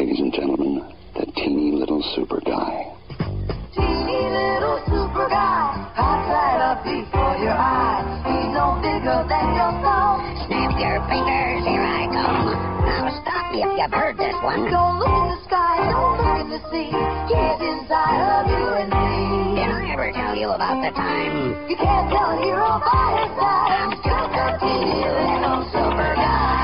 ladies and gentlemen, the teeny little super guy. Teeny little super guy, pops right up before your eyes. He's no bigger than your thumb. Snap your fingers, here I come. Now stop me if you've heard this one. Don't look in the sky, don't look in the sea. He's inside of you and me. Did I ever tell you about the time? You can't tell a hero by his side. I'm just a teeny little super guy.